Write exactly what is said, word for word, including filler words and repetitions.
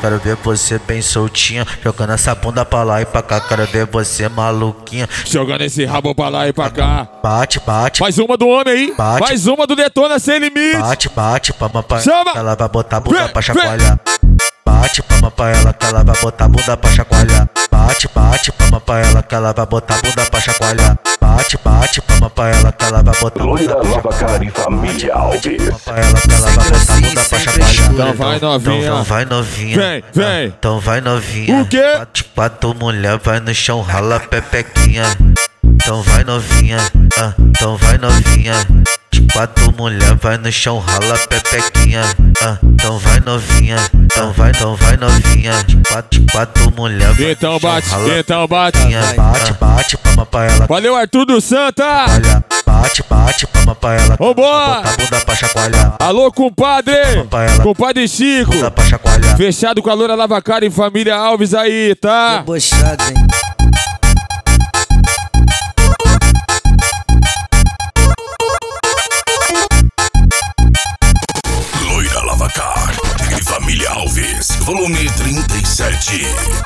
quero ver você bem soltinha, jogando essa bunda pra lá e pra cá, quero ver você maluquinha, jogando esse rabo pra lá e pra cá. Bate, bate. Mais uma do homem aí. Bate. Mais uma do Detona Sem Limite. Bate, bate, palma pra Chama. ela vai botar a bunda Vem, pra chacoalhar. Bate, palma pra ela que ela vai botar a bunda pra chacoalhar. Bate, bate, palma pra ela que ela vai botar a bunda pra chacoalhar. Bate, bate, palma pra ela que ela vai botar a bunda Loira pra chacoalhar. Lavacar e Família Alves. Pra ela que ela vai botar a bunda pra chacoalhar. Então vai novinha. Então vai novinha. Vem, vem. Então vai novinha. O quê? Quatro, quatro mulher vai no chão, rala pepequinha. Então vai novinha. Ah, então vai novinha. Quatro mulher vai no chão, rala pepequinha. Ah, então vai novinha. Então vai, então vai novinha. Quatro, quatro mulher vai Então no chão, bate, rala então bate. pepequinha. Bate, bate, palma pra ela. Valeu, Arthur do Santa. Olha, bate, bate, palma pra ela. Vambora. Bota a bunda pra chacoalhar. Alô, compadre. Compadre Chico. Bunda pra chacoalhar. Fechado com a Loira Lavacar e Família Alves aí, tá? Debochado, hein? Loira Lavacar e Família Alves, volume trinta e sete.